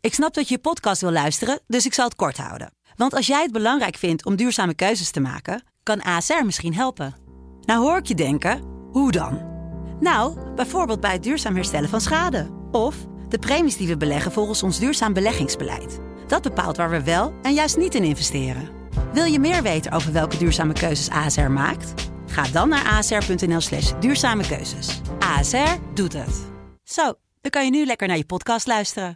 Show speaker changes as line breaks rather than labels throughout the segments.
Ik snap dat je podcast wil luisteren, dus ik zal het kort houden. Want als jij het belangrijk vindt om duurzame keuzes te maken, kan ASR misschien helpen. Nou hoor ik je denken, hoe dan? Nou, bijvoorbeeld bij het duurzaam herstellen van schade. Of de premies die we beleggen volgens ons duurzaam beleggingsbeleid. Dat bepaalt waar we wel en juist niet in investeren. Wil je meer weten over welke duurzame keuzes ASR maakt? Ga dan naar asr.nl/duurzame keuzes. ASR doet het. Zo, dan kan je nu lekker naar je podcast luisteren.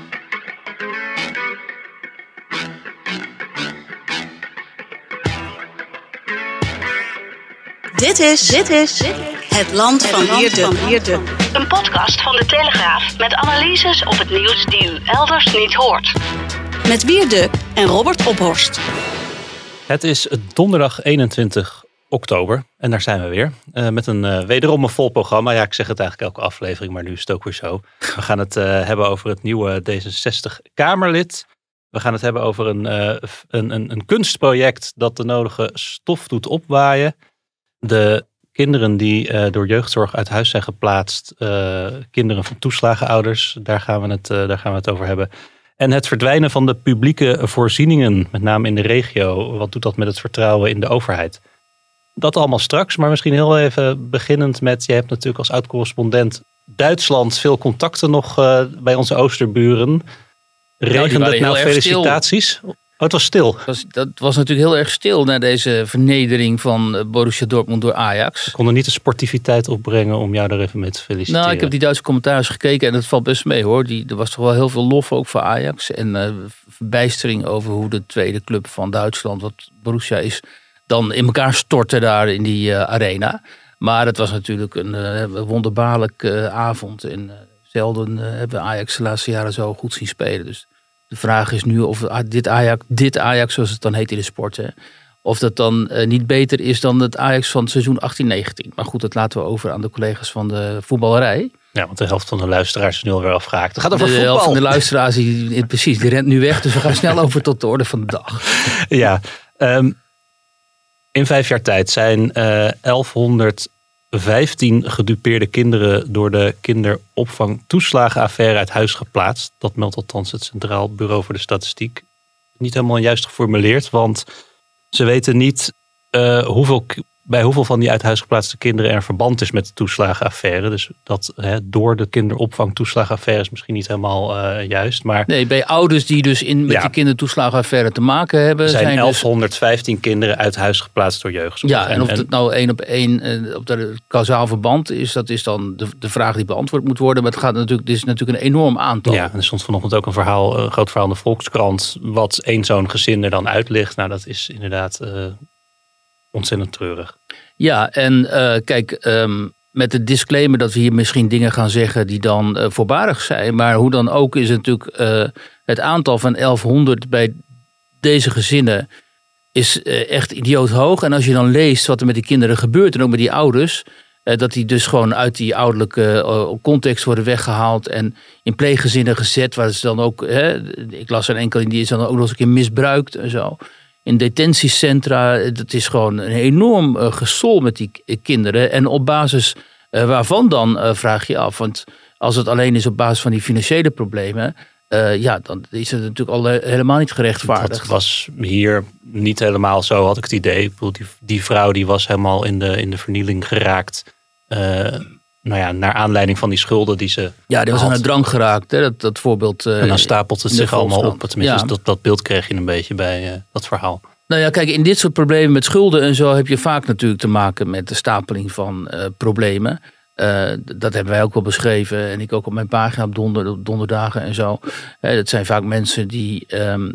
Dit is Het Land van Wierde.
Een podcast van De Telegraaf met analyses op het nieuws die u elders niet hoort.
Met Wierde en Robert Ophorst.
Het is donderdag 21 oktober en daar zijn we weer. Met wederom een vol programma. Ja, ik zeg het eigenlijk elke aflevering, maar nu is het ook weer zo. We gaan het hebben over het nieuwe D66-Kamerlid. We gaan het hebben over een kunstproject dat de nodige stof doet opwaaien. De kinderen die door jeugdzorg uit huis zijn geplaatst. Kinderen van toeslagenouders, daar gaan we het over hebben. En het verdwijnen van de publieke voorzieningen, met name in de regio. Wat doet dat met het vertrouwen in de overheid? Dat allemaal straks, maar misschien heel even beginnend met... Je hebt natuurlijk als oud-correspondent Duitsland veel contacten nog bij onze oosterburen. Regende het nou felicitaties? Oh, het was stil.
Dat was natuurlijk heel erg stil na deze vernedering van Borussia Dortmund door Ajax.
Ze konden niet de sportiviteit opbrengen om jou daar even mee te feliciteren.
Nou, ik heb die Duitse commentaars gekeken en dat valt best mee hoor. Er was toch wel heel veel lof ook voor Ajax. En verbijstering over hoe de tweede club van Duitsland, wat Borussia is, dan in elkaar stortte daar in die arena. Maar het was natuurlijk een wonderbaarlijke avond. En zelden hebben we Ajax de laatste jaren zo goed zien spelen. Dus de vraag is nu of dit Ajax, zoals het dan heet in de sport, hè, of dat dan niet beter is dan het Ajax van het seizoen 18-19. Maar goed, dat laten we over aan de collega's van de voetballerij.
Ja, want de helft van de luisteraars is nu alweer afgehaakt. Het gaat over voetbal.
De helft van de luisteraars, die rent nu weg. Dus we gaan snel over tot de orde van de dag.
Ja, in 5 jaar tijd zijn 1115 gedupeerde kinderen door de kinderopvangtoeslagenaffaire uit huis geplaatst. Dat meldt althans het Centraal Bureau voor de Statistiek. Niet helemaal juist geformuleerd, want ze weten niet bij hoeveel van die uit huis geplaatste kinderen er verband is met de toeslagenaffaire. Dus dat door de kinderopvangtoeslagenaffaire is misschien niet helemaal juist. Maar
nee, bij ouders die dus met die kindertoeslagenaffaire te maken hebben.
Zijn 1115 kinderen uit huis geplaatst door jeugdzorg.
Ja, en of het nou 1 op 1 op de kausaal verband is, dat is dan de vraag die beantwoord moet worden. Maar dit is natuurlijk een enorm aantal.
Ja, en er stond vanochtend ook een groot verhaal in de Volkskrant, wat één zo'n gezin er dan uitligt. Nou, dat is inderdaad ontzettend treurig.
Ja, en kijk, met de disclaimer dat we hier misschien dingen gaan zeggen die dan voorbarig zijn. Maar hoe dan ook is het natuurlijk het aantal van 1100 bij deze gezinnen is echt idioot hoog. En als je dan leest wat er met die kinderen gebeurt en ook met die ouders, dat die dus gewoon uit die ouderlijke context worden weggehaald en in pleeggezinnen gezet. Waar ze dan ook, ik las er enkel in, die is dan ook nog eens een keer misbruikt en zo. In detentiecentra, dat is gewoon een enorm gesol met die kinderen. En op basis waarvan dan vraag je af. Want als het alleen is op basis van die financiële problemen, dan is het natuurlijk al helemaal niet gerechtvaardigd.
Dat was hier niet helemaal zo, had ik het idee. Ik bedoel, die vrouw die was helemaal in de vernieling geraakt. Naar aanleiding van die schulden die ze
Ja, die was aan de drank geraakt, hè, dat voorbeeld.
En dan stapelt het zich allemaal op. Tenminste, dat beeld kreeg je een beetje bij dat verhaal.
Nou ja, kijk, in dit soort problemen met schulden en zo heb je vaak natuurlijk te maken met de stapeling van problemen. Dat hebben wij ook wel beschreven en ik ook op mijn pagina op donderdagen en zo. Dat zijn vaak mensen die,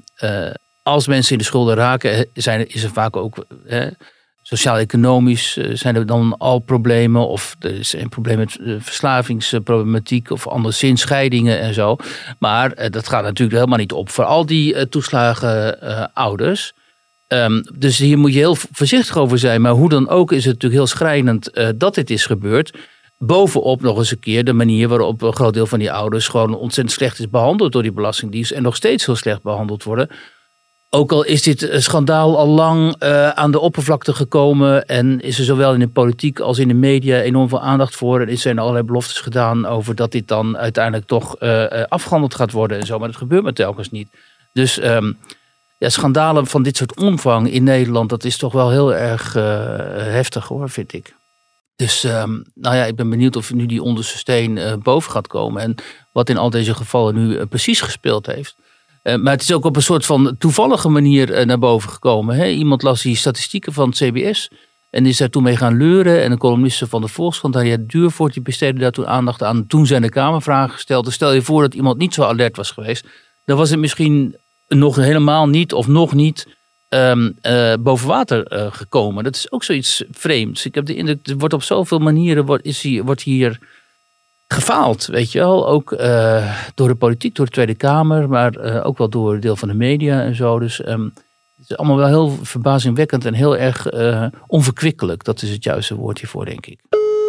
als mensen in de schulden raken, is er vaak ook sociaal-economisch zijn er dan al problemen. Of er is een probleem met verslavingsproblematiek of anderszins scheidingen en zo. Maar dat gaat natuurlijk helemaal niet op voor al die toeslagenouders. Dus hier moet je heel voorzichtig over zijn. Maar hoe dan ook is het natuurlijk heel schrijnend dat dit is gebeurd. Bovenop nog eens een keer de manier waarop een groot deel van die ouders gewoon ontzettend slecht is behandeld door die Belastingdienst. En nog steeds heel slecht behandeld worden. Ook al is dit schandaal al lang aan de oppervlakte gekomen en is er zowel in de politiek als in de media enorm veel aandacht voor. En er zijn allerlei beloftes gedaan over dat dit dan uiteindelijk toch afgehandeld gaat worden en zo. Maar dat gebeurt maar telkens niet. Dus schandalen van dit soort omvang in Nederland, dat is toch wel heel erg heftig hoor, vind ik. Dus ik ben benieuwd of nu die onderste steen boven gaat komen. En wat in al deze gevallen nu precies gespeeld heeft. Maar het is ook op een soort van toevallige manier naar boven gekomen. Hè? Iemand las die statistieken van het CBS en is daar toen mee gaan leuren. En een columniste van de Volkskrant, Harriet Duurvoort, die besteedde daar toen aandacht aan. Toen zijn de Kamervragen gesteld. Dus stel je voor dat iemand niet zo alert was geweest. Dan was het misschien nog helemaal niet of nog niet boven water gekomen. Dat is ook zoiets vreemds. Ik heb de indruk, er wordt op zoveel manieren wordt hier gefaald, weet je wel. Ook door de politiek, door de Tweede Kamer, maar ook wel door een deel van de media en zo. Dus het is allemaal wel heel verbazingwekkend en heel erg onverkwikkelijk. Dat is het juiste woord hiervoor, denk ik.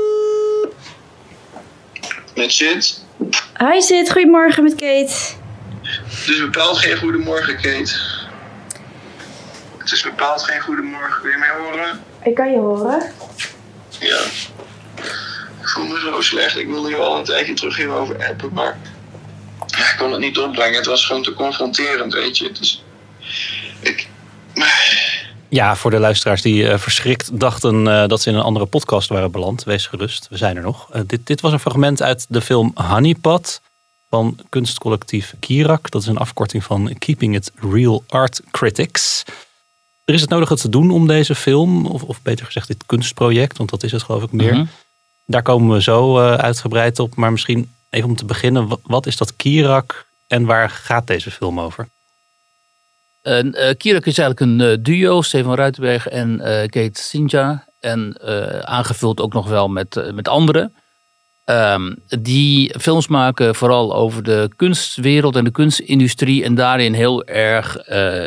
Met Sid.
Hi Sid, goedemorgen met Kate.
Het is bepaald geen goedemorgen, Kate. Het is bepaald geen goedemorgen. Kun je mij horen?
Ik kan je horen.
Ja. Ik voel me zo slecht. Ik wilde je al een tijdje terug hierover appen, maar ik kon het niet opbrengen. Het was gewoon te confronterend, weet je. Dus
Ja, voor de luisteraars die verschrikt dachten dat ze in een andere podcast waren beland. Wees gerust, we zijn er nog. Dit was een fragment uit de film Honeypot van kunstcollectief Kirak. Dat is een afkorting van Keeping It Real Art Critics. Er is het nodige te doen om deze film, of beter gezegd dit kunstproject, want dat is het geloof ik meer. Mm-hmm. Daar komen we zo uitgebreid op. Maar misschien even om te beginnen, wat is dat Kirak en waar gaat deze film over?
Kirak is eigenlijk een duo, Stefan Ruitenberg en Kate Sinja. En aangevuld ook nog wel met anderen. Die films maken vooral over de kunstwereld en de kunstindustrie. En daarin heel erg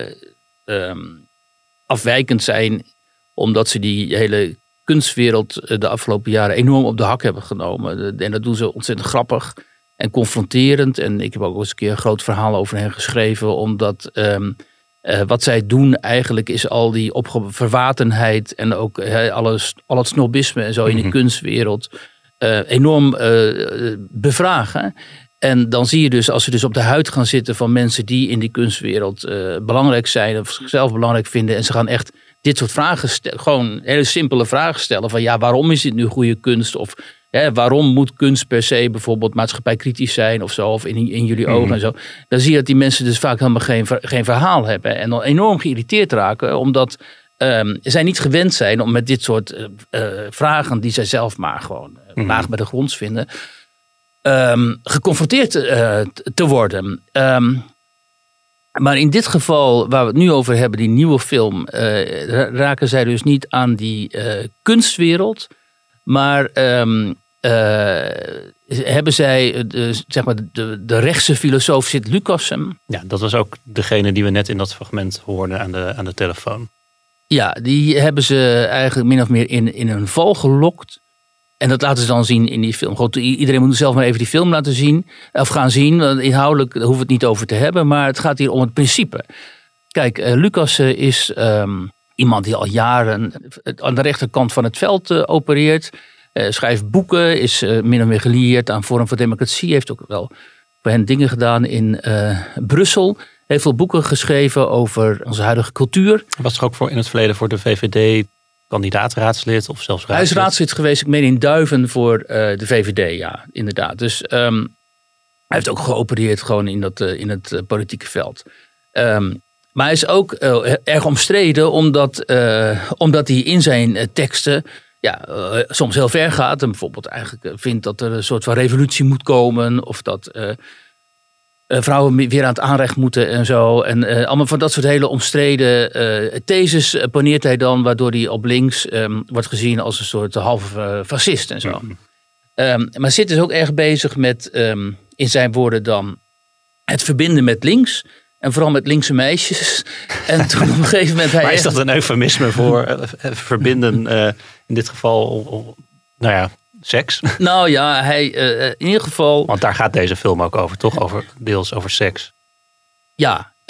afwijkend zijn. Omdat ze die hele kunstwereld de afgelopen jaren enorm op de hak hebben genomen. En dat doen ze ontzettend grappig en confronterend. En ik heb ook eens een keer een groot verhaal over hen geschreven. Omdat wat zij doen eigenlijk is al die verwatenheid en ook al het snobisme en zo in de kunstwereld enorm bevragen. En dan zie je dus, als ze dus op de huid gaan zitten van mensen die in die kunstwereld belangrijk zijn of zichzelf belangrijk vinden. En ze gaan echt dit soort vragen stellen, gewoon hele simpele vragen stellen. Van ja, waarom is dit nu goede kunst? Of waarom moet kunst per se bijvoorbeeld maatschappijkritisch zijn of zo? Of in jullie ogen en zo. Dan zie je dat die mensen dus vaak helemaal geen verhaal hebben. En dan enorm geïrriteerd raken. Omdat zij niet gewend zijn om met dit soort vragen die zij zelf maar gewoon laag bij de grond vinden. Geconfronteerd te worden. Maar in dit geval, waar we het nu over hebben, die nieuwe film, raken zij dus niet aan die kunstwereld. Maar hebben zij de rechtse filosoof Sid Lucassen.
Ja, dat was ook degene die we net in dat fragment hoorden aan de telefoon.
Ja, die hebben ze eigenlijk min of meer in een val gelokt. En dat laten ze dan zien in die film. Goed, iedereen moet zelf maar even die film laten zien. Of gaan zien. Want inhoudelijk hoeven we het niet over te hebben. Maar het gaat hier om het principe. Kijk, Lucassen is iemand die al jaren aan de rechterkant van het veld opereert. Schrijft boeken. Is min of meer gelieerd aan Forum voor Democratie. Heeft ook wel voor hen dingen gedaan in Brussel. Heeft veel boeken geschreven over onze huidige cultuur.
Was er ook in het verleden voor de VVD kandidaat-raadslid of zelfs raadslid?
Hij is raadslid geweest, ik meen in Duiven voor de VVD, ja, inderdaad. Dus hij heeft ook geopereerd gewoon in het politieke veld. Maar hij is ook erg omstreden omdat hij in zijn teksten soms heel ver gaat. En bijvoorbeeld eigenlijk vindt dat er een soort van revolutie moet komen. Of dat vrouwen weer aan het aanrecht moeten en zo. En allemaal van dat soort hele omstreden theses poneert hij dan. Waardoor hij op links wordt gezien als een soort halve fascist en zo. Maar Sid is ook erg bezig met, in zijn woorden dan, het verbinden met links. En vooral met linkse meisjes. En toen op een gegeven moment...
Maar is dat een eufemisme voor verbinden in dit geval, seks?
Nou ja, hij in ieder geval...
Want daar gaat deze film ook over, toch? Deels over seks.
Ja,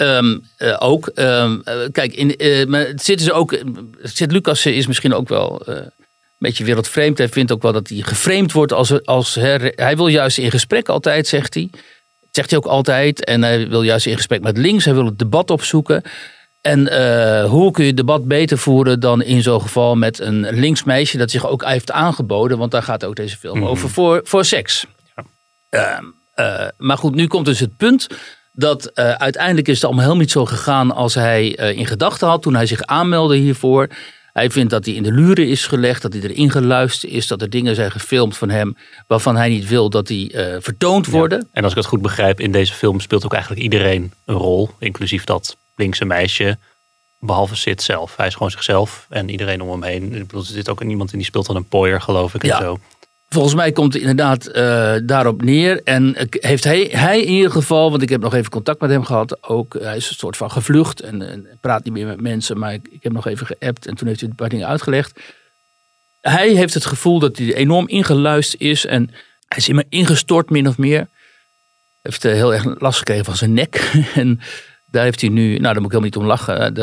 ook. Kijk, maar Sint-Lucas is misschien ook wel een beetje wereldvreemd. Hij vindt ook wel dat hij geframed wordt als hij wil juist in gesprek altijd, zegt hij. Dat zegt hij ook altijd. En hij wil juist in gesprek met links. Hij wil het debat opzoeken. En hoe kun je het debat beter voeren dan in zo'n geval met een links meisje dat zich ook heeft aangeboden. Want daar gaat ook deze film over voor seks. Ja. Maar goed, nu komt dus het punt dat uiteindelijk is het allemaal helemaal niet zo gegaan als hij in gedachten had toen hij zich aanmeldde hiervoor. Hij vindt dat hij in de luren is gelegd, dat hij erin geluisterd is, dat er dingen zijn gefilmd van hem waarvan hij niet wil dat die vertoond worden. Ja.
En als ik het goed begrijp, in deze film speelt ook eigenlijk iedereen een rol, inclusief dat linkse meisje, behalve Sid zelf. Hij is gewoon zichzelf en iedereen om hem heen. Ik bedoel, er zit ook iemand in die speelt dan een pooier, geloof ik, en zo.
Volgens mij komt het inderdaad daarop neer. En heeft hij in ieder geval, want ik heb nog even contact met hem gehad, ook, hij is een soort van gevlucht en praat niet meer met mensen, maar ik heb nog even geappt en toen heeft hij een paar dingen uitgelegd. Hij heeft het gevoel dat hij enorm ingeluisterd is en hij is immer ingestort, min of meer. Hij heeft heel erg last gekregen van zijn nek en daar heeft hij nu, nou daar moet ik helemaal niet om lachen,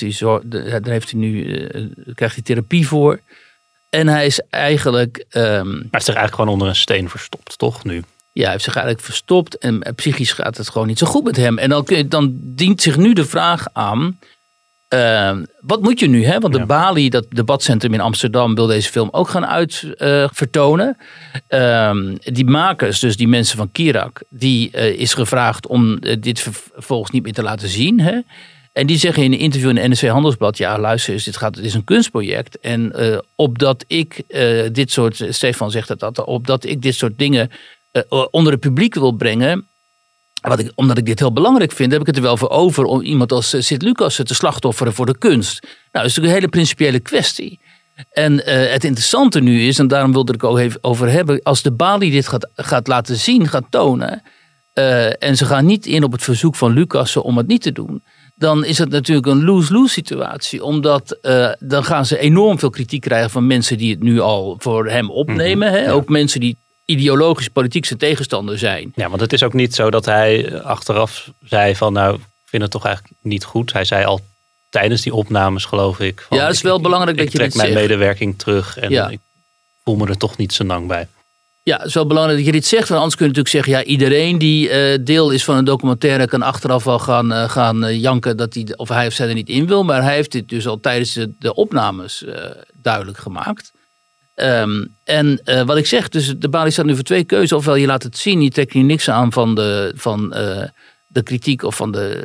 krijgt hij therapie voor. En hij is eigenlijk...
Hij is zich eigenlijk gewoon onder een steen verstopt, toch, nu?
Ja, hij heeft zich eigenlijk verstopt en psychisch gaat het gewoon niet zo goed met hem. En dan dient zich nu de vraag aan, wat moet je nu? Hè? Want de Bali, dat debatcentrum in Amsterdam, wil deze film ook gaan vertonen. Die makers, dus die mensen van Kirak, die is gevraagd om dit vervolgens niet meer te laten zien, hè? En die zeggen in een interview in de NRC Handelsblad, ja luister eens, dit is een kunstproject. En opdat ik dit soort, Stefan zegt dat, opdat ik dit soort dingen onder het publiek wil brengen, omdat ik dit heel belangrijk vind, heb ik het er wel voor over om iemand als Sint-Lucas te slachtofferen voor de kunst. Nou, dat is natuurlijk een hele principiële kwestie. En het interessante nu is, en daarom wilde ik ook even over hebben, als de Bali dit gaat laten zien, gaat tonen, en ze gaan niet in op het verzoek van Lucas om het niet te doen, dan is het natuurlijk een lose-lose situatie. Omdat dan gaan ze enorm veel kritiek krijgen van mensen die het nu al voor hem opnemen. Hè? Ja. Ook mensen die ideologisch politiek zijn tegenstander zijn.
Ja, want het is ook niet zo dat hij achteraf zei van nou, ik vind het toch eigenlijk niet goed. Hij zei al tijdens die opnames, geloof ik. Van,
ja, het is wel belangrijk dat je dit zegt.
Ik trek mijn medewerking terug en ik voel me er toch niet zo lang bij.
Ja, het is wel belangrijk dat je dit zegt. Want anders kun je natuurlijk zeggen, ja, iedereen die deel is van een documentaire kan achteraf wel gaan janken dat hij of zij er niet in wil. Maar hij heeft dit dus al tijdens de opnames duidelijk gemaakt. En wat ik zeg, dus de Bali staat nu voor twee keuzes. Ofwel je laat het zien, je trekt hier niks aan van de kritiek of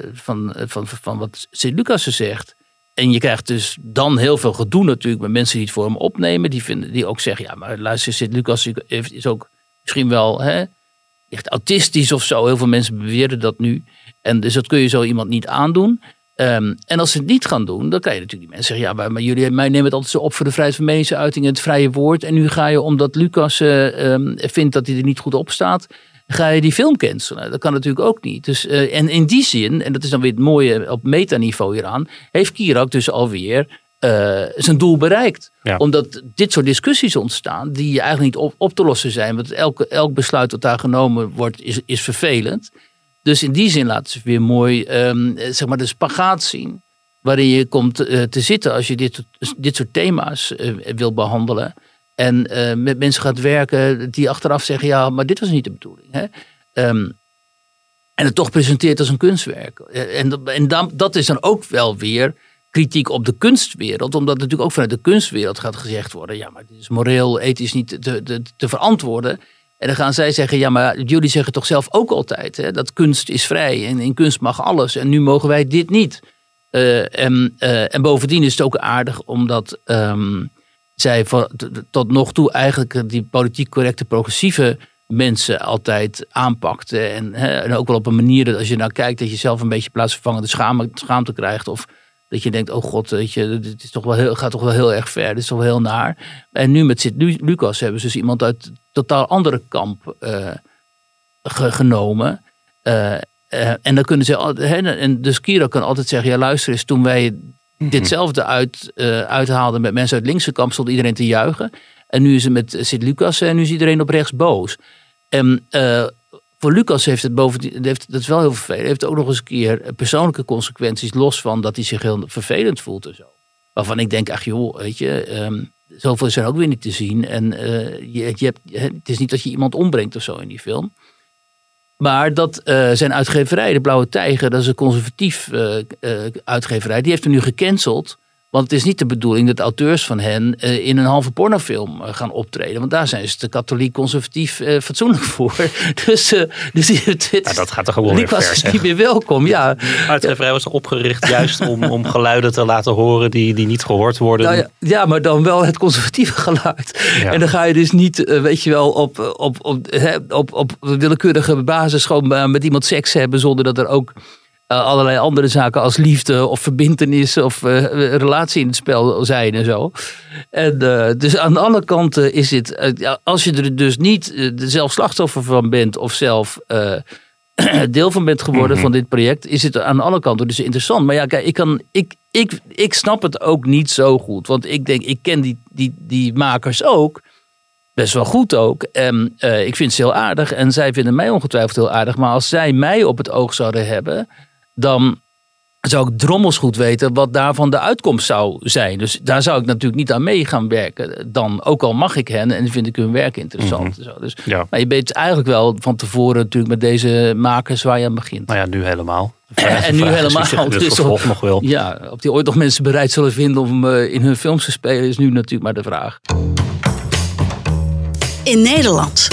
van wat Sint-Lucas zegt. En je krijgt dus dan heel veel gedoe natuurlijk met mensen die het voor hem opnemen. Die ook zeggen, ja maar luister, Sint-Lucas is ook misschien wel echt autistisch of zo. Heel veel mensen beweren dat nu. En dus dat kun je zo iemand niet aandoen. En als ze het niet gaan doen, dan kan je natuurlijk die mensen zeggen, ja maar jullie nemen het altijd zo op voor de vrijheid van meningsuiting en het vrije woord. En nu ga je, omdat Lucas vindt dat hij er niet goed op staat, ga je die film cancelen. Dat kan natuurlijk ook niet. Dus, en in die zin, en dat is dan weer het mooie op metaniveau hieraan, heeft Kirak dus alweer zijn doel bereikt. Ja. Omdat dit soort discussies ontstaan die eigenlijk niet op te lossen zijn. Want elk besluit dat daar genomen wordt is vervelend. Dus in die zin laten ze weer mooi zeg maar de spagaat zien waarin je komt te zitten als je dit soort thema's wil behandelen. En met mensen gaat werken die achteraf zeggen, ja, maar dit was niet de bedoeling. Hè? En het toch presenteert als een kunstwerk. En dat is dan ook wel weer kritiek op de kunstwereld. Omdat natuurlijk ook vanuit de kunstwereld gaat gezegd worden, ja, maar dit is moreel, ethisch niet te verantwoorden. En dan gaan zij zeggen, ja, maar jullie zeggen toch zelf ook altijd, hè, dat kunst is vrij en in kunst mag alles. En nu mogen wij dit niet. En bovendien is het ook aardig omdat zij tot nog toe eigenlijk die politiek correcte progressieve mensen altijd aanpakten. En ook wel op een manier dat als je nou kijkt dat je zelf een beetje plaatsvervangende schaamte krijgt. Of dat je denkt, oh god, weet je, dit is toch wel gaat toch wel heel erg ver. Dit is toch wel heel naar. En nu met Sint-Lucas hebben ze dus iemand uit een totaal andere kamp genomen. En dan kunnen ze, en dus Kirak kan altijd zeggen, ja luister eens, toen wij ditzelfde uithaalden met mensen uit het linkse kamp, stond iedereen te juichen. En nu is het met Sint-Lucas en nu is iedereen op rechts boos. En voor Lucas heeft het bovendien, dat is wel heel vervelend, heeft ook nog eens een keer persoonlijke consequenties, los van dat hij zich heel vervelend voelt en zo. Waarvan ik denk, ach joh, weet je, zoveel is er ook weer niet te zien. En het is niet dat je iemand ombrengt of zo in die film. Maar dat zijn uitgeverij, de Blauwe Tijger, dat is een conservatief uitgeverij, die heeft hem nu gecanceld. Want het is niet de bedoeling dat auteurs van hen in een halve pornofilm gaan optreden. Want daar zijn ze te katholiek conservatief fatsoenlijk voor. Dus
dat gaat toch ook wel weer ver,
was niet meer welkom. Ja.
De uitgeverij was opgericht juist om geluiden te laten horen die niet gehoord worden.
Nou ja, maar dan wel het conservatieve geluid. Ja. En dan ga je dus niet, weet je wel, op willekeurige basis gewoon met iemand seks hebben zonder dat er ook allerlei andere zaken als liefde of verbintenis of relatie in het spel zijn en zo. En dus aan de andere kant is het, als je er dus niet zelf slachtoffer van bent of zelf deel van bent geworden van dit project, is het aan de andere kant dus interessant. Maar ja, kijk, ik snap het ook niet zo goed. Want ik denk, ik ken die makers ook. Best wel goed ook. Ik vind ze heel aardig. En zij vinden mij ongetwijfeld heel aardig. Maar als zij mij op het oog zouden hebben, dan zou ik drommels goed weten wat daarvan de uitkomst zou zijn. Dus daar zou ik natuurlijk niet aan mee gaan werken. Dan, ook al mag ik hen en vind ik hun werk interessant. Zo. Dus, ja. Maar je weet eigenlijk wel van tevoren natuurlijk met deze makers waar je aan begint.
Nou ja, nu helemaal.
En nu helemaal.
Dus nog wel.
Ja, of die ooit nog mensen bereid zullen vinden om in hun films te spelen is nu natuurlijk maar de vraag.
In Nederland.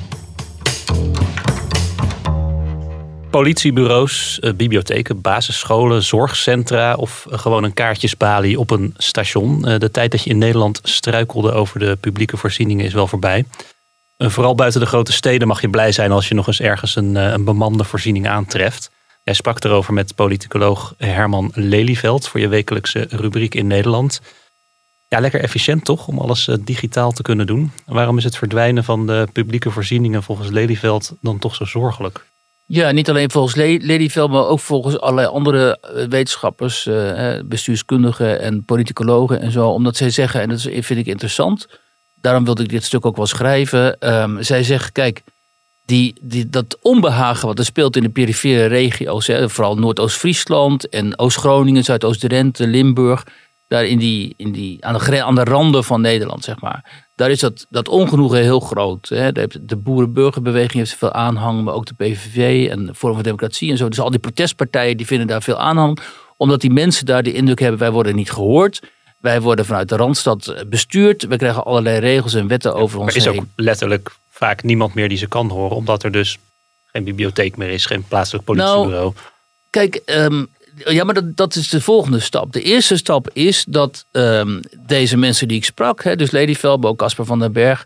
Politiebureaus, bibliotheken, basisscholen, zorgcentra of gewoon een kaartjesbalie op een station. De tijd dat je in Nederland struikelde over de publieke voorzieningen is wel voorbij. Vooral buiten de grote steden mag je blij zijn als je nog eens ergens een bemande voorziening aantreft. Jij sprak erover met politicoloog Herman Lelyveld voor je wekelijkse rubriek in Nederland. Ja, lekker efficiënt toch, om alles digitaal te kunnen doen. Waarom is het verdwijnen van de publieke voorzieningen volgens Lelyveld dan toch zo zorgelijk?
Ja, niet alleen volgens Lelyveld, maar ook volgens allerlei andere wetenschappers, bestuurskundigen en politicologen en zo. Omdat zij zeggen, en dat vind ik interessant, daarom wilde ik dit stuk ook wel schrijven. Zij zeggen, kijk, dat onbehagen wat er speelt in de perifere regio's, vooral Noordoost-Friesland en Oost-Groningen, Zuidoost-Drenthe, Limburg, daar aan de randen van Nederland, zeg maar. Daar is dat ongenoegen heel groot. Hè. De boerenburgerbeweging heeft veel aanhang, maar ook de PVV en de Forum voor Democratie en zo. Dus al die protestpartijen die vinden daar veel aanhang. Omdat die mensen daar de indruk hebben, wij worden niet gehoord. Wij worden vanuit de Randstad bestuurd. We krijgen allerlei regels en wetten over ons heen.
Er is ook letterlijk vaak niemand meer die ze kan horen, omdat er dus geen bibliotheek meer is, geen plaatselijk politiebureau.
Nou, kijk, ja, maar dat is de volgende stap. De eerste stap is dat deze mensen die ik sprak, dus Lelyveld, ook Casper van den Berg,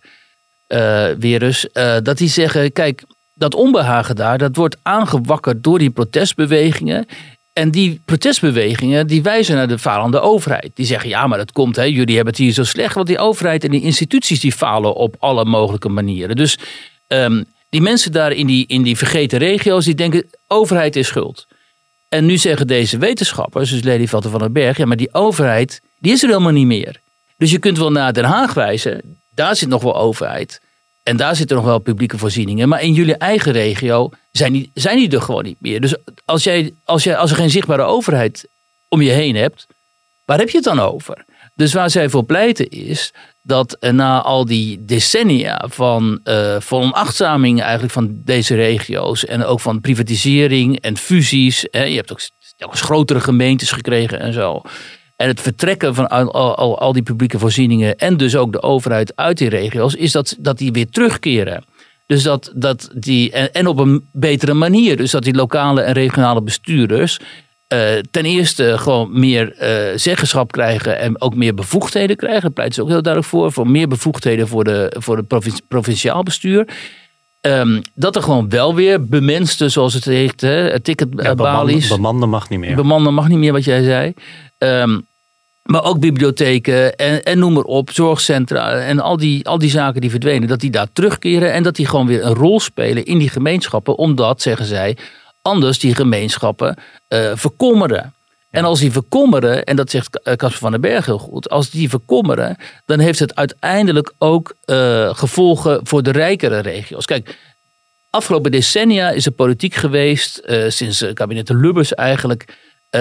dat die zeggen, kijk, dat onbehagen daar, dat wordt aangewakkerd door die protestbewegingen. En die protestbewegingen, die wijzen naar de falende overheid. Die zeggen, ja, maar dat komt, jullie hebben het hier zo slecht, want die overheid en die instituties die falen op alle mogelijke manieren. Dus die mensen daar in die vergeten regio's, die denken, overheid is schuld. En nu zeggen deze wetenschappers, dus Lelyveld en Van den Berg, ja, maar die overheid, die is er helemaal niet meer. Dus je kunt wel naar Den Haag wijzen, daar zit nog wel overheid. En daar zitten nog wel publieke voorzieningen. Maar in jullie eigen regio zijn die er gewoon niet meer. Dus als er geen zichtbare overheid om je heen hebt, waar heb je het dan over? Dus waar zij voor pleiten is dat na al die decennia van onachtzaming eigenlijk van deze regio's en ook van privatisering en fusies. Je hebt ook telkens grotere gemeentes gekregen en zo. En het vertrekken van al die publieke voorzieningen en dus ook de overheid uit die regio's is dat die weer terugkeren. Dus dat die, en op een betere manier. Dus dat die lokale en regionale bestuurders ten eerste gewoon meer zeggenschap krijgen en ook meer bevoegdheden krijgen. Daar pleit ze ook heel duidelijk voor meer bevoegdheden voor de provinciaal bestuur. Dat er gewoon wel weer bemenste, zoals het heet, ticketbalies.
Bemanden mag niet meer.
Bemanden mag niet meer, wat jij zei. Maar ook bibliotheken en noem maar op, zorgcentra en al die zaken die verdwenen, dat die daar terugkeren en dat die gewoon weer een rol spelen in die gemeenschappen, omdat, zeggen zij, anders die gemeenschappen verkommeren. En als die verkommeren, en dat zegt Casper van den Berg heel goed, als die verkommeren, dan heeft het uiteindelijk ook gevolgen voor de rijkere regio's. Kijk, afgelopen decennia is er politiek geweest, sinds het kabinet de Lubbers eigenlijk.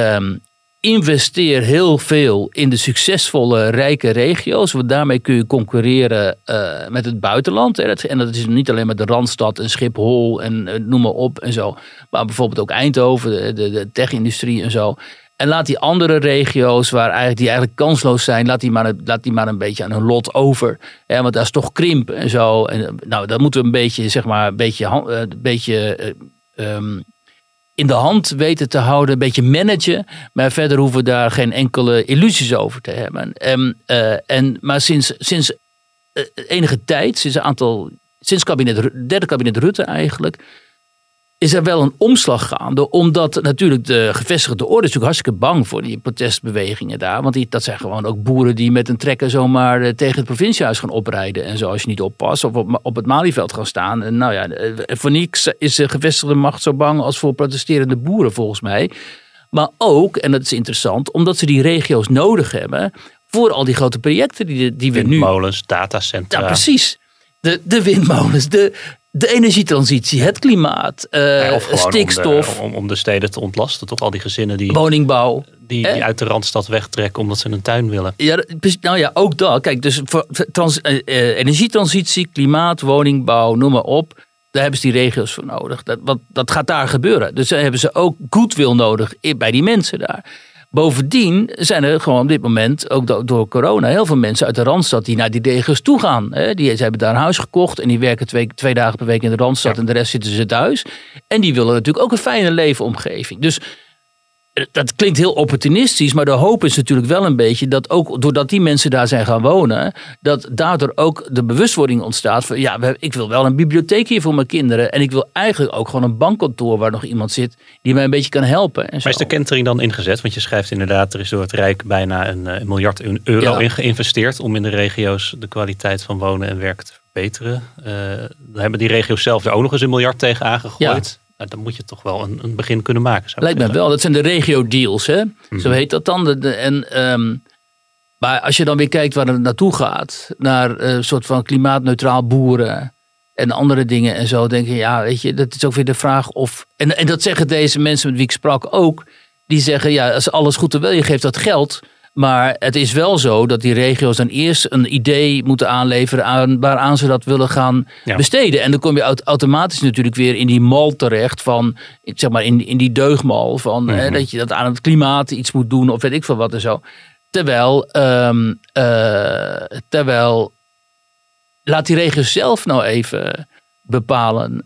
Investeer heel veel in de succesvolle rijke regio's. Want daarmee kun je concurreren met het buitenland. En dat is niet alleen maar de Randstad en Schiphol en noem maar op en zo. Maar bijvoorbeeld ook Eindhoven, de tech-industrie en zo. En laat die andere regio's die eigenlijk kansloos zijn, laat die maar een beetje aan hun lot over. Want daar is toch krimp en zo. En, dat moeten we een beetje, zeg maar, een beetje in de hand weten te houden, een beetje managen. Maar verder hoeven we daar geen enkele illusies over te hebben. Maar sinds enige tijd, sinds derde kabinet Rutte eigenlijk, is er wel een omslag gaande. Omdat natuurlijk de gevestigde orde is natuurlijk hartstikke bang voor die protestbewegingen daar. Want dat zijn gewoon ook boeren die met een trekker zomaar tegen het provinciehuis gaan oprijden. En zo als je niet oppast. Of op het Malieveld gaan staan. En voor niks is de gevestigde macht zo bang als voor protesterende boeren volgens mij. Maar ook, en dat is interessant, omdat ze die regio's nodig hebben voor al die grote projecten die we nu...
Windmolens, datacentra.
Ja, precies. De windmolens, de energietransitie, het klimaat,
of
stikstof.
Om de steden te ontlasten, toch? Al die gezinnen die...
Woningbouw.
Die uit de Randstad wegtrekken omdat ze een tuin willen.
Ja, ook dat. Kijk, dus voor energietransitie, klimaat, woningbouw, noem maar op. Daar hebben ze die regio's voor nodig. Dat gaat daar gebeuren. Dus daar hebben ze ook goodwill nodig bij die mensen daar. Bovendien zijn er gewoon op dit moment, ook door corona, heel veel mensen uit de Randstad die naar die regio's toe gaan. Ze hebben daar een huis gekocht en die werken 2 dagen per week in de Randstad en de rest zitten ze thuis. En die willen natuurlijk ook een fijne leefomgeving. Dus dat klinkt heel opportunistisch, maar de hoop is natuurlijk wel een beetje dat ook doordat die mensen daar zijn gaan wonen, dat daardoor ook de bewustwording ontstaat van ik wil wel een bibliotheek hier voor mijn kinderen en ik wil eigenlijk ook gewoon een bankkantoor waar nog iemand zit die mij een beetje kan helpen. En zo.
Maar is de kentering dan ingezet? Want je schrijft inderdaad, er is door het Rijk bijna een miljard euro in geïnvesteerd om in de regio's de kwaliteit van wonen en werken te verbeteren. Dan hebben die regio's zelf er ook nog eens 1 miljard tegen aangegooid. Ja. Dan moet je toch wel een begin kunnen maken.
Lijkt me wel. Dat zijn de regio-deals. Hè? Zo heet dat dan. Maar als je dan weer kijkt waar het naartoe gaat. Naar een soort van klimaatneutraal boeren. En andere dingen en zo. Denk je, weet je, dat is ook weer de vraag of... En dat zeggen deze mensen met wie ik sprak ook. Die zeggen, als alles goed en wel, je geeft dat geld... Maar het is wel zo dat die regio's dan eerst een idee moeten aanleveren waaraan ze dat willen gaan besteden. En dan kom je automatisch natuurlijk weer in die mal terecht van, zeg maar in die deugmal van dat je dat aan het klimaat iets moet doen of weet ik veel wat en zo. Terwijl laat die regio's zelf nou even bepalen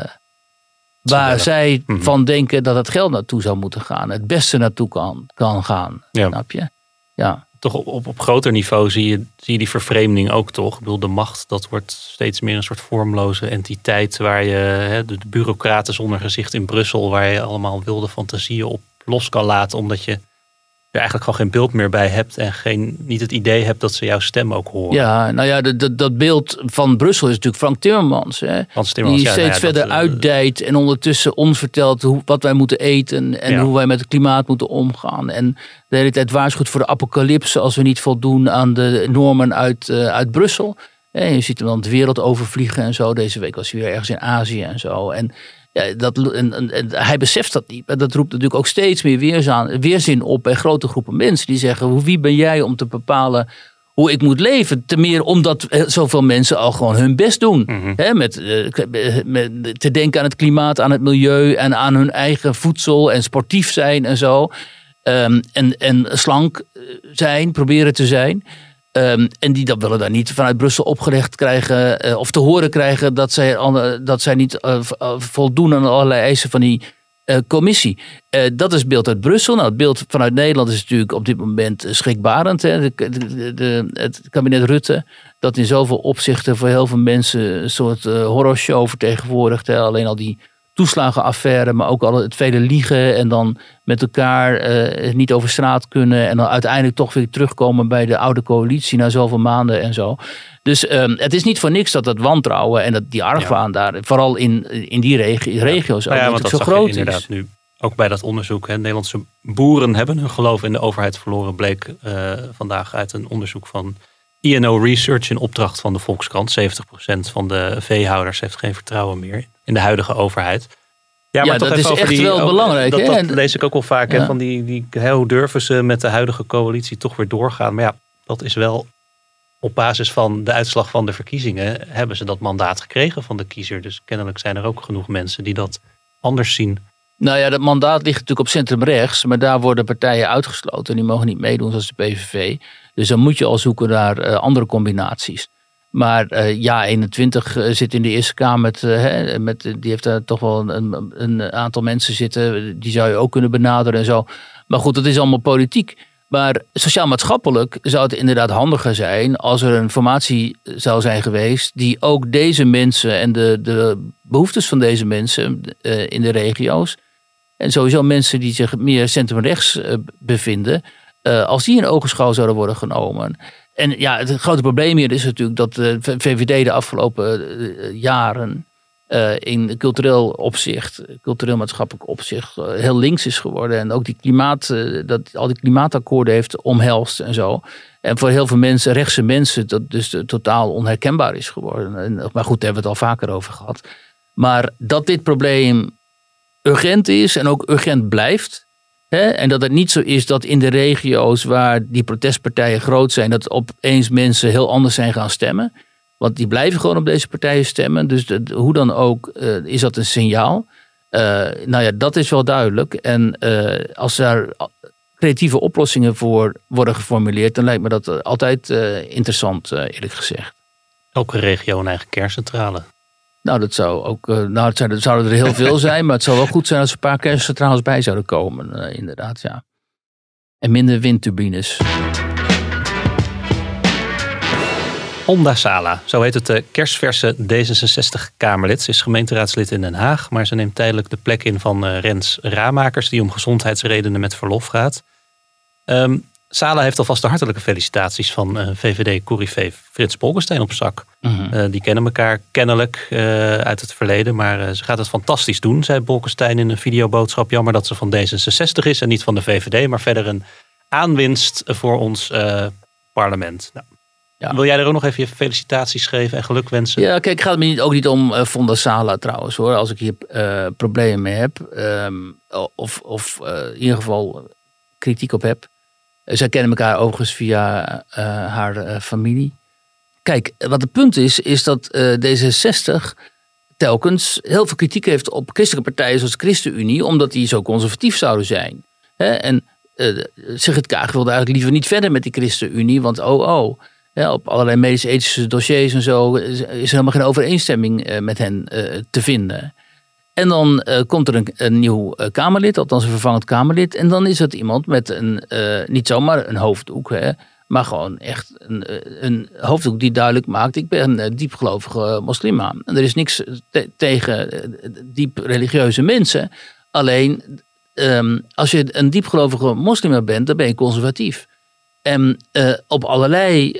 waar zij van denken dat het geld naartoe zou moeten gaan. Het beste naartoe kan gaan. Ja. Snap je? Ja.
Toch op groter niveau zie je die vervreemding ook toch. Ik bedoel, de macht, dat wordt steeds meer een soort vormloze entiteit waar je de bureaucraten zonder gezicht in Brussel, waar je allemaal wilde fantasieën op los kan laten, omdat je er eigenlijk gewoon geen beeld meer bij hebt en niet het idee hebt dat ze jouw stem ook horen. Ja,
dat beeld van Brussel is natuurlijk Frank Timmermans. Hè? Die steeds verder uitdijt en ondertussen ons vertelt wat wij moeten eten en hoe wij met het klimaat moeten omgaan. En de hele tijd waarschuwt voor de apocalypse als we niet voldoen aan de normen uit Brussel. En je ziet hem dan de wereld overvliegen en zo. Deze week was hij weer ergens in Azië en zo. En hij beseft dat niet. Dat roept natuurlijk ook steeds meer weerzin op bij grote groepen mensen. Die zeggen, wie ben jij om te bepalen hoe ik moet leven? Ten meer omdat zoveel mensen al gewoon hun best doen. Met te denken aan het klimaat, aan het milieu en aan hun eigen voedsel en sportief zijn en zo. En slank zijn, proberen te zijn. En die willen daar niet vanuit Brussel opgelegd krijgen of te horen krijgen dat zij niet voldoen aan allerlei eisen van die commissie. Dat is het beeld uit Brussel. Nou, het beeld vanuit Nederland is natuurlijk op dit moment schrikbarend. Hè? Het kabinet Rutte, dat in zoveel opzichten voor heel veel mensen een soort horrorshow vertegenwoordigt. Hè? Alleen al die toeslagenaffaire, maar ook al het vele liegen en dan met elkaar niet over straat kunnen en dan uiteindelijk toch weer terugkomen bij de oude coalitie na zoveel maanden en zo. Dus het is niet voor niks dat wantrouwen en die argwaan daar, vooral in die regio's ook natuurlijk zo groot is.
Inderdaad nu ook bij dat onderzoek. Nederlandse boeren hebben hun geloof in de overheid verloren, bleek vandaag uit een onderzoek van INO Research in opdracht van de Volkskrant. 70% van de veehouders heeft geen vertrouwen meer in in de huidige overheid. Ja, maar
dat
toch
is
even
echt wel belangrijk.
Dat lees ik ook wel vaak. Hè, van hoe durven ze met de huidige coalitie toch weer doorgaan? Maar ja, dat is wel op basis van de uitslag van de verkiezingen hebben ze dat mandaat gekregen van de kiezer. Dus kennelijk zijn er ook genoeg mensen die dat anders zien.
Nou ja, dat mandaat ligt natuurlijk op centrumrechts. Maar daar worden partijen uitgesloten. Die mogen niet meedoen zoals de PVV. Dus dan moet je al zoeken naar andere combinaties. Maar Ja21 zit in de Eerste Kamer. Die heeft daar toch wel een aantal mensen zitten. Die zou je ook kunnen benaderen en zo. Maar goed, dat is allemaal politiek. Maar sociaal-maatschappelijk zou het inderdaad handiger zijn als er een formatie zou zijn geweest die ook deze mensen en de behoeftes van deze mensen in de regio's en sowieso mensen die zich meer centrumrechts bevinden, als die in ogenschouw zouden worden genomen. En ja, het grote probleem hier is natuurlijk dat de VVD de afgelopen jaren in cultureel opzicht, cultureel-maatschappelijk opzicht, heel links is geworden. En ook al die klimaatakkoorden heeft omhelst en zo. En voor heel veel mensen, rechtse mensen, dat dus totaal onherkenbaar is geworden. Maar goed, daar hebben we het al vaker over gehad. Maar dat dit probleem urgent is en ook urgent blijft. En dat het niet zo is dat in de regio's waar die protestpartijen groot zijn, dat opeens mensen heel anders zijn gaan stemmen. Want die blijven gewoon op deze partijen stemmen. Dus hoe dan ook is dat een signaal. Dat is wel duidelijk. En als daar creatieve oplossingen voor worden geformuleerd, dan lijkt me dat altijd interessant, eerlijk gezegd.
Elke regio een eigen kerncentrale.
Nou, dat zou ook. Zouden er heel veel zijn, maar het zou wel goed zijn als er een paar kerncentrales bij zouden komen, inderdaad, ja. En minder windturbines.
Onda Sala, zo heet het kersverse D66-Kamerlid. Ze is gemeenteraadslid in Den Haag, maar ze neemt tijdelijk de plek in van Rens Ramakers, die om gezondheidsredenen met verlof gaat. Sala heeft alvast de hartelijke felicitaties van VVD-corrivé Frits Bolkestein op zak. Mm-hmm. Die kennen elkaar kennelijk uit het verleden, maar ze gaat het fantastisch doen, zei Bolkestein in een videoboodschap. Jammer dat ze van D66 is en niet van de VVD, maar verder een aanwinst voor ons parlement. Nou. Ja. Wil jij er ook nog even je felicitaties geven en geluk wensen?
Ja, kijk, het gaat me ook niet om Fonda Sala trouwens hoor. Als ik hier problemen mee heb. Of in ieder geval kritiek op heb. Zij kennen elkaar overigens via haar familie. Kijk, wat het punt is dat D66 telkens heel veel kritiek heeft op christelijke partijen zoals de ChristenUnie. Omdat die zo conservatief zouden zijn. En Sigrid Kaag wilde eigenlijk liever niet verder met die ChristenUnie. Want ja, op allerlei medisch-ethische dossiers en zo is er helemaal geen overeenstemming met hen te vinden. En dan komt er een nieuw Kamerlid, althans een vervangend Kamerlid. En dan is het iemand met niet zomaar een hoofddoek, maar gewoon echt een hoofddoek die duidelijk maakt: ik ben een diepgelovige moslima. En er is niks tegen diep religieuze mensen. Alleen als je een diepgelovige moslima bent, dan ben je conservatief. En op allerlei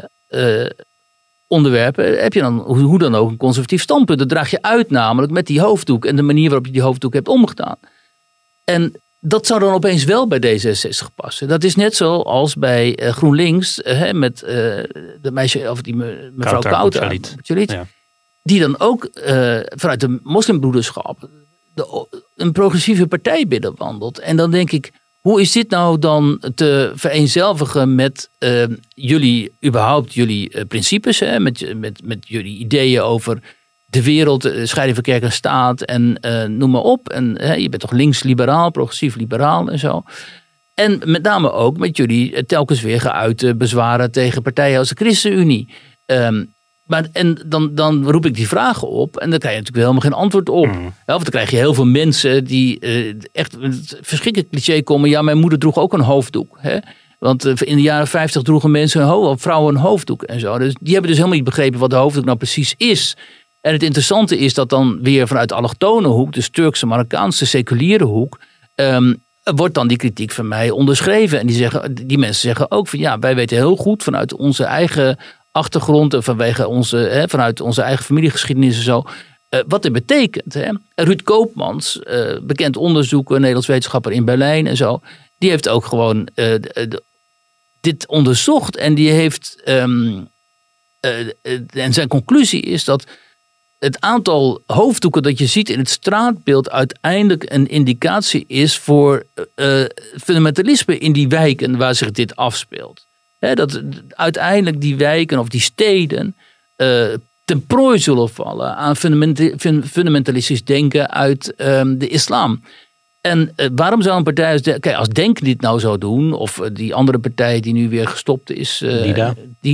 onderwerpen heb je dan hoe dan ook een conservatief standpunt. Dat draag je uit namelijk met die hoofddoek en de manier waarop je die hoofddoek hebt omgedaan. En dat zou dan opeens wel bij D66 passen. Dat is net zoals bij GroenLinks met de meisje, of die mevrouw Kouter, ja. Die dan ook vanuit de moslimbroederschap een progressieve partij binnenwandelt. En dan denk ik, hoe is dit nou dan te vereenzelvigen met jullie principes, met jullie ideeën over de wereld, scheiding van kerk en staat en noem maar op. En je bent toch links-liberaal, progressief-liberaal en zo. En met name ook met jullie telkens weer geuite bezwaren tegen partijen als de ChristenUnie. En dan roep ik die vragen op en dan krijg je natuurlijk helemaal geen antwoord op. Mm. Ja, of dan krijg je heel veel mensen die echt met het verschrikkelijk cliché komen. Ja, mijn moeder droeg ook een hoofddoek. Hè? Want in de jaren 50 droegen mensen, vrouwen een hoofddoek en zo. Dus die hebben dus helemaal niet begrepen wat de hoofddoek nou precies is. En het interessante is dat dan weer vanuit de allochtone hoek, dus Turkse, Marokkaanse, seculiere hoek, wordt dan die kritiek van mij onderschreven. En die mensen zeggen ook van ja, wij weten heel goed vanuit onze eigen achtergrond en vanuit onze eigen familiegeschiedenis en zo, wat dit betekent. Hè? Ruud Koopmans, bekend onderzoeker, Nederlands wetenschapper in Berlijn en zo, die heeft ook gewoon dit onderzocht en die heeft en zijn conclusie is dat het aantal hoofddoeken dat je ziet in het straatbeeld uiteindelijk een indicatie is voor fundamentalisme in die wijken waar zich dit afspeelt. Dat uiteindelijk die wijken of die steden ten prooi zullen vallen aan fundamentalistisch denken uit de islam. En waarom zou een partij als Denk dit nou zou doen, of die andere partij die nu weer gestopt is,
NIDA.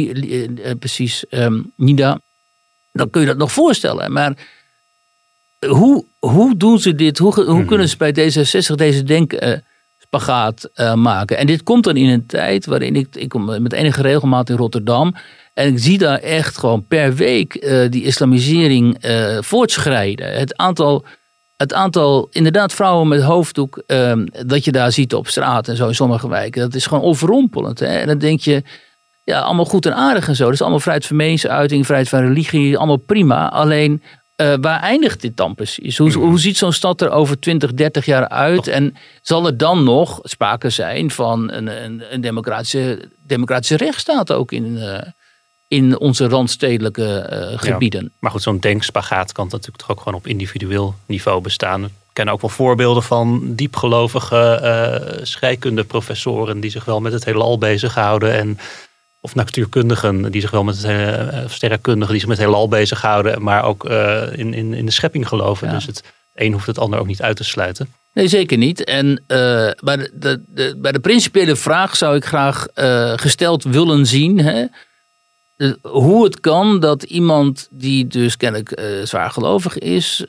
NIDA, dan kun je dat nog voorstellen. Maar hoe doen ze dit? Hoe kunnen ze bij D66 deze denkspagaat maken? En dit komt dan in een tijd waarin ik kom met enige regelmaat in Rotterdam. En ik zie daar echt gewoon per week die islamisering voortschrijden. Het aantal inderdaad vrouwen met hoofddoek dat je daar ziet op straat en zo in sommige wijken. Dat is gewoon overrompelend. Hè? En dan denk je, ja, allemaal goed en aardig en zo. Dat is allemaal vrijheid van meningsuiting, vrijheid van religie, allemaal prima. Alleen, waar eindigt dit dan precies? Hoe ziet zo'n stad er over 20, 30 jaar uit? En zal er dan nog sprake zijn van een democratische rechtsstaat ook in onze randstedelijke gebieden?
Ja, maar goed, zo'n denkspagaat kan natuurlijk toch ook gewoon op individueel niveau bestaan. Ik ken ook wel voorbeelden van diepgelovige scheikundeprofessoren die zich wel met het heelal bezighouden. Of natuurkundigen die zich wel met sterrenkundigen die zich met het heelal bezighouden, maar ook in de schepping geloven. Ja. Dus het een hoeft het ander ook niet uit te sluiten.
Nee, zeker niet. En bij de principiële vraag zou ik graag gesteld willen zien, hè, hoe het kan dat iemand die dus kennelijk zwaargelovig is,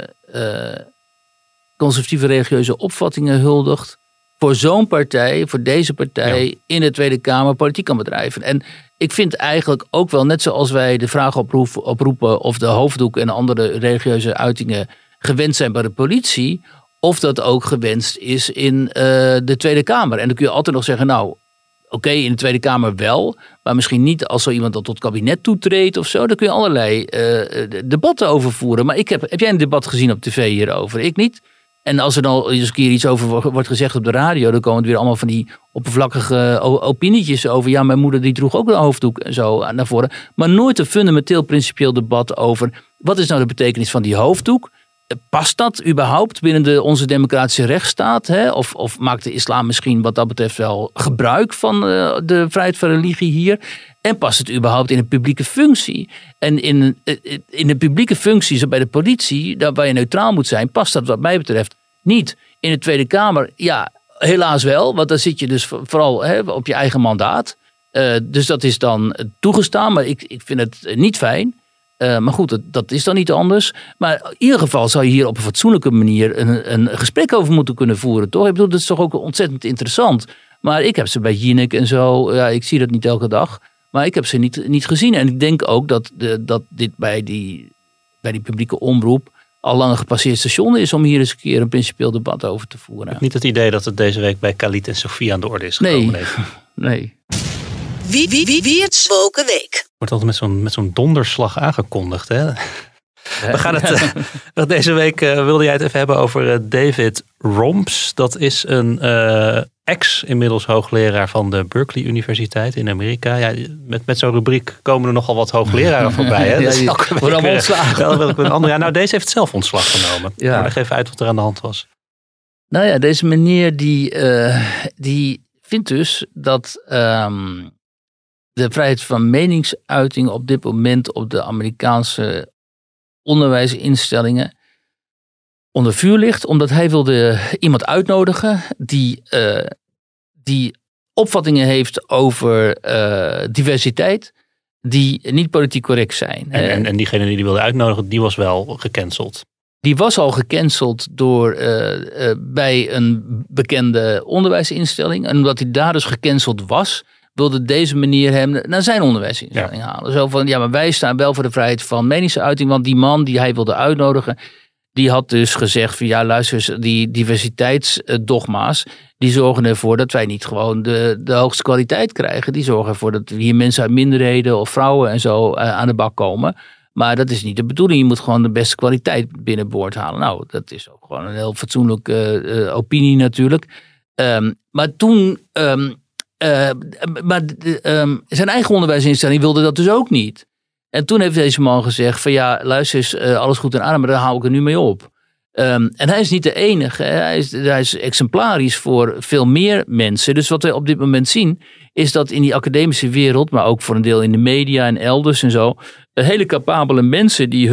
conservatieve religieuze opvattingen huldigt, voor zo'n partij, voor deze partij in de Tweede Kamer politiek kan bedrijven. En ik vind eigenlijk ook wel, net zoals wij de vraag oproepen of de hoofddoek en andere religieuze uitingen gewenst zijn bij de politie, of dat ook gewenst is in de Tweede Kamer. En dan kun je altijd nog zeggen, nou, oké, in de Tweede Kamer wel, maar misschien niet als zo iemand dat tot het kabinet toetreedt of zo. Daar kun je allerlei debatten over voeren. Maar heb jij een debat gezien op tv hierover? Ik niet. En als er dan eens een keer iets over wordt gezegd op de radio, dan komen het weer allemaal van die oppervlakkige opinietjes over. Ja, mijn moeder die droeg ook een hoofddoek en zo naar voren. Maar nooit een fundamenteel principieel debat over wat is nou de betekenis van die hoofddoek? Past dat überhaupt binnen onze democratische rechtsstaat? Hè? Of maakt de islam misschien wat dat betreft wel gebruik van de vrijheid van religie hier? En past het überhaupt in een publieke functie? En in de publieke functie, zo bij de politie, daar waar je neutraal moet zijn, past dat wat mij betreft niet. In de Tweede Kamer, ja, helaas wel. Want daar zit je dus vooral op je eigen mandaat. Dus dat is dan toegestaan. Maar ik vind het niet fijn. Maar goed, dat is dan niet anders. Maar in ieder geval zou je hier op een fatsoenlijke manier een gesprek over moeten kunnen voeren, toch? Ik bedoel, dat is toch ook ontzettend interessant. Maar ik heb ze bij Jinek en zo, ja, ik zie dat niet elke dag. Maar ik heb ze niet gezien. En ik denk ook dat dit bij die publieke omroep al lang een gepasseerd station is om hier eens een keer een principieel debat over te voeren.
Ik heb niet het idee dat het deze week bij Khalid en Sofie aan de orde is gekomen.
Nee.
Wie het woke week.
Wordt altijd met zo'n donderslag aangekondigd, hè? We gaan het deze week wilde jij het even hebben over David Romps. Dat is een inmiddels hoogleraar van de Berkeley Universiteit in Amerika. Ja, met zo'n rubriek komen er nogal wat hoogleraren voorbij. Hè?
Ja, die worden allemaal ontslagen.
Nou, deze heeft zelf ontslag genomen. Ja. Maar leg even uit wat er aan de hand was.
Nou ja, deze meneer die vindt dus dat de vrijheid van meningsuiting op dit moment op de Amerikaanse onderwijsinstellingen onder vuur ligt. Omdat hij wilde iemand uitnodigen die opvattingen heeft over diversiteit die niet politiek correct zijn.
En diegene die wilde uitnodigen, die was wel gecanceld.
Die was al gecanceld bij een bekende onderwijsinstelling. En omdat hij daar dus gecanceld was, wilde deze meneer hem naar zijn onderwijsinstelling halen. Zo van, ja, maar wij staan wel voor de vrijheid van meningsuiting. Want die man die hij wilde uitnodigen, die had dus gezegd van, ja, luister eens, die diversiteitsdogma's, die zorgen ervoor dat wij niet gewoon de hoogste kwaliteit krijgen. Die zorgen ervoor dat hier mensen uit minderheden of vrouwen en zo aan de bak komen. Maar dat is niet de bedoeling. Je moet gewoon de beste kwaliteit binnenboord halen. Nou, dat is ook gewoon een heel fatsoenlijke opinie natuurlijk. Maar toen zijn eigen onderwijsinstelling wilde dat dus ook niet. En toen heeft deze man gezegd van ja, luister eens, alles goed en aardig, maar daar hou ik er nu mee op. En hij is niet de enige. Hè. Hij is exemplarisch voor veel meer mensen. Dus wat we op dit moment zien, is dat in die academische wereld, maar ook voor een deel in de media en elders en zo, hele capabele mensen die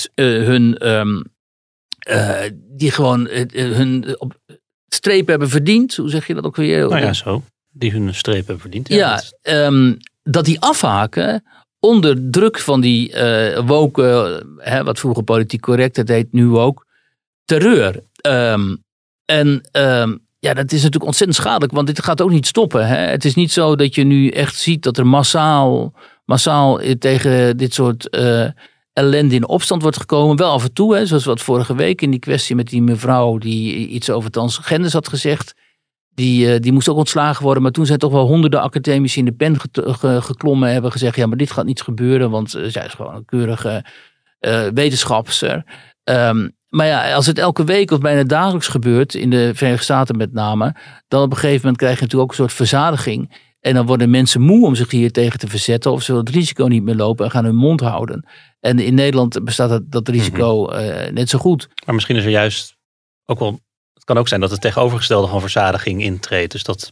die gewoon hun streep hebben verdiend. Hoe zeg je dat ook weer?
Nou ja, zo. Die hun streep hebben verdiend.
Ja, dat die afhaken onder druk van die woke, wat vroeger politiek correct, dat heet nu ook, terreur. Dat is natuurlijk ontzettend schadelijk, want dit gaat ook niet stoppen. Hè? Het is niet zo dat je nu echt ziet dat er massaal tegen dit soort ellende in opstand wordt gekomen. Wel af en toe, hè, zoals wat vorige week in die kwestie met die mevrouw die iets over transgenders had gezegd. Die moest ook ontslagen worden. Maar toen zijn toch wel honderden academici in de pen geklommen en hebben gezegd, ja, maar dit gaat niet gebeuren, want zij is gewoon een keurige wetenschapster. Maar ja, als het elke week of bijna dagelijks gebeurt, in de Verenigde Staten met name, dan op een gegeven moment krijg je natuurlijk ook een soort verzadiging. En dan worden mensen moe om zich hier tegen te verzetten, of ze willen het risico niet meer lopen en gaan hun mond houden. En in Nederland bestaat dat risico net zo goed.
Maar misschien is er juist ook wel, het kan ook zijn dat het tegenovergestelde van verzadiging intreedt. Dus dat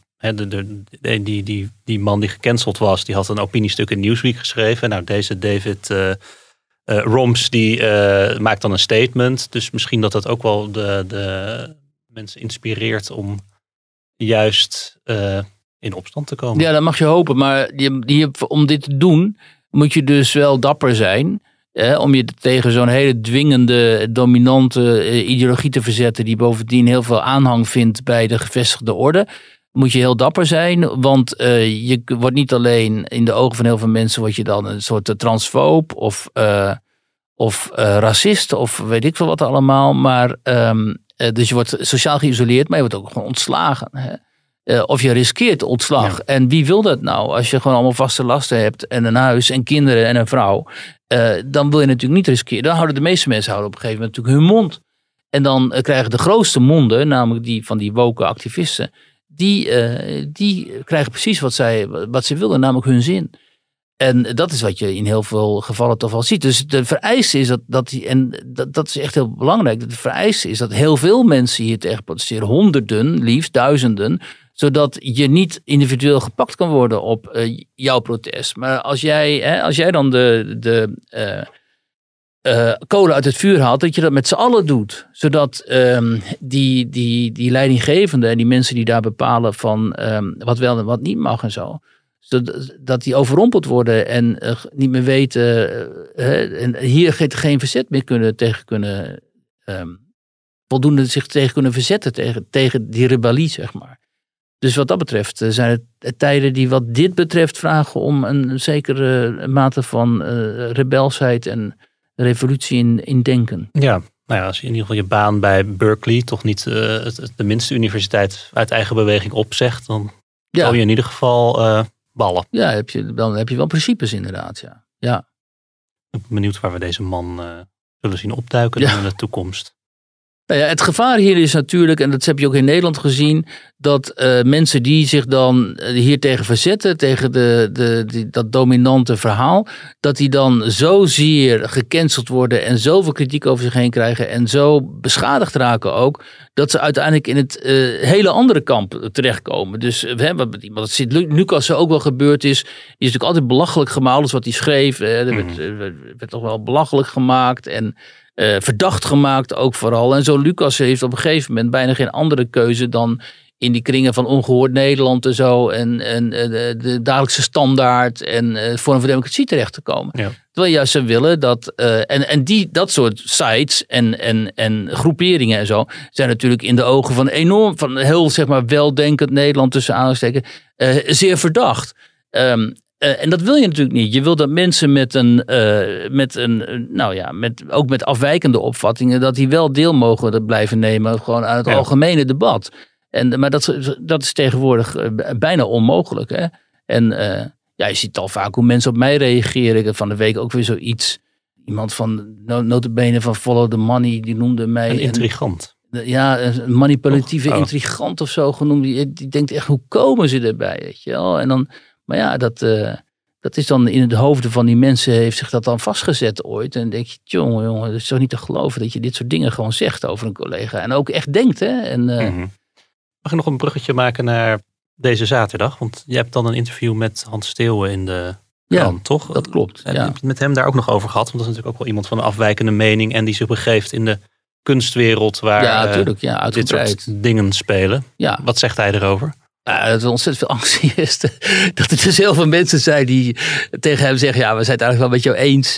die man die gecanceld was, die had een opiniestuk in Newsweek geschreven. Nou, deze David Roms, die maakt dan een statement. Dus misschien dat dat ook wel de mensen inspireert om juist in opstand te komen.
Ja, dat mag je hopen. Maar om dit te doen, moet je dus wel dapper zijn. Om je tegen zo'n hele dwingende, dominante ideologie te verzetten, die bovendien heel veel aanhang vindt bij de gevestigde orde. Moet je heel dapper zijn, want je wordt niet alleen in de ogen van heel veel mensen, word je dan een soort transfoob of racist of weet ik veel wat allemaal. Maar dus je wordt sociaal geïsoleerd, maar je wordt ook gewoon ontslagen. Hè? Of je riskeert ontslag. Ja. En wie wil dat nou? Als je gewoon allemaal vaste lasten hebt en een huis en kinderen en een vrouw, dan wil je natuurlijk niet riskeren. Dan houden de meeste mensen op een gegeven moment natuurlijk hun mond. En dan krijgen de grootste monden, namelijk die van die woke activisten, die krijgen precies wat ze willen, namelijk hun zin. En dat is wat je in heel veel gevallen toch wel ziet. Dus de vereiste is dat is echt heel belangrijk. De vereiste is dat heel veel mensen hier tegen protesteren. Honderden, liefst duizenden. Zodat je niet individueel gepakt kan worden op jouw protest. Maar als jij dan de kolen uit het vuur haalt, dat je dat met z'n allen doet. Zodat die leidinggevenden en die mensen die daar bepalen van wat wel en wat niet mag en zo, dat die overrompeld worden en niet meer weten en hier geen verzet meer tegen voldoende zich tegen kunnen verzetten tegen die rebellie, zeg maar. Dus wat dat betreft zijn het tijden die wat dit betreft vragen om een zekere mate van rebelsheid en revolutie in denken. Ja,
nou ja, als je in ieder geval je baan bij Berkeley toch niet de minste universiteit uit eigen beweging opzegt, dan hou je in ieder geval ballen.
Ja, dan heb je wel principes inderdaad, ja.
Ik ben benieuwd waar we deze man zullen zien opduiken in de toekomst.
Nou ja, het gevaar hier is natuurlijk, en dat heb je ook in Nederland gezien, dat mensen die zich dan hier tegen verzetten, tegen dat dominante verhaal, dat die dan zozeer gecanceld worden en zoveel kritiek over zich heen krijgen en zo beschadigd raken ook, dat ze uiteindelijk in het hele andere kamp terechtkomen. Dus wat Sint-Lucas ook wel gebeurd is, die is natuurlijk altijd belachelijk gemaakt, alles wat hij schreef, werd toch wel belachelijk gemaakt en verdacht gemaakt ook vooral. En zo Lucas heeft op een gegeven moment bijna geen andere keuze dan in die kringen van Ongehoord Nederland en zo en de dagelijkse Standaard en Forum voor Democratie terecht te komen. Ja. Terwijl juist ze willen dat dat soort sites en groeperingen en zo zijn natuurlijk in de ogen van heel zeg maar weldenkend Nederland tussen aanhalingstekens zeer verdacht. En dat wil je natuurlijk niet. Je wil dat mensen ook met afwijkende opvattingen, dat die wel deel mogen blijven nemen gewoon aan het algemene debat. Maar dat is tegenwoordig bijna onmogelijk. Hè? En je ziet al vaak hoe mensen op mij reageren. Ik heb van de week ook weer zoiets. Iemand van nota bene van Follow the Money, die noemde mij
een intrigant.
Een manipulatieve intrigant of zo genoemd. Die denkt echt, hoe komen ze erbij? Weet je wel? En dan, maar ja, dat Dat is dan in de hoofden van die mensen, heeft zich dat dan vastgezet ooit. En dan denk je, jongen, dat is toch niet te geloven dat je dit soort dingen gewoon zegt over een collega. En ook echt denkt, hè. En,
Mag ik nog een bruggetje maken naar deze zaterdag? Want je hebt dan een interview met Hans Steeuwen in de krant, toch?
Dat klopt.
En heb je met hem daar ook nog over gehad? Want dat is natuurlijk ook wel iemand van een afwijkende mening en die zich begeeft in de kunstwereld waar dit soort dingen spelen. Ja. Wat zegt hij erover?
Dat er ontzettend veel angst is. Dat er dus heel veel mensen zijn die tegen hem zeggen, we zijn het eigenlijk wel met jou eens.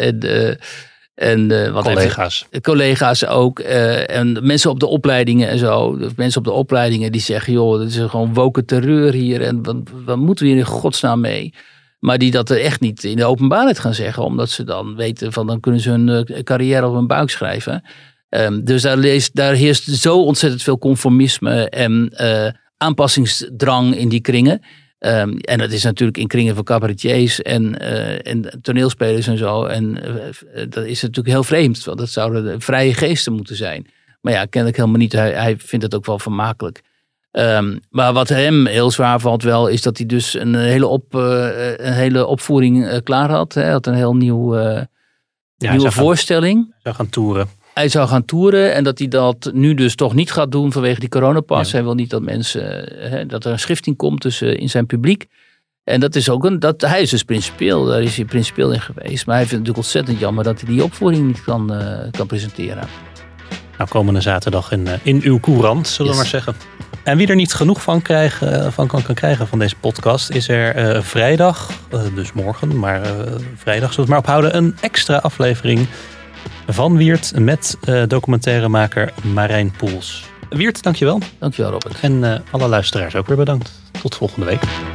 Wat
collega's.
Collega's ook. En mensen op de opleidingen en zo. Mensen op de opleidingen die zeggen, joh, dat is gewoon woke terreur hier. En wat moeten we hier in godsnaam mee? Maar die dat er echt niet in de openbaarheid gaan zeggen. Omdat ze dan weten van, dan kunnen ze hun carrière op hun buik schrijven. Dus daar heerst zo ontzettend veel conformisme en aanpassingsdrang in die kringen. En dat is natuurlijk in kringen van cabaretiers en toneelspelers en zo. En dat is natuurlijk heel vreemd. Want dat zouden vrije geesten moeten zijn. Maar ja, kennelijk helemaal niet. Hij vindt het ook wel vermakelijk. Maar wat hem heel zwaar valt wel, is dat hij dus een hele opvoering klaar had. Hij had een heel nieuwe voorstelling.
Hij zou gaan toeren.
Hij zou gaan toeren en dat hij dat nu dus toch niet gaat doen vanwege die coronapas. Ja. Hij wil niet dat dat er een schifting komt in zijn publiek. En dat is ook hij is dus principieel, daar is hij principieel in geweest. Maar hij vindt het natuurlijk ontzettend jammer dat hij die opvoering niet kan presenteren.
Nou, komende zaterdag in uw courant, zullen we maar zeggen. En wie er niet genoeg van kan krijgen van deze podcast, is er vrijdag, dus morgen, maar vrijdag zullen we het maar ophouden, een extra aflevering van Wiert met documentairemaker Marijn Poels. Wiert, dankjewel.
Dankjewel, Robert.
En alle luisteraars ook weer bedankt. Tot volgende week.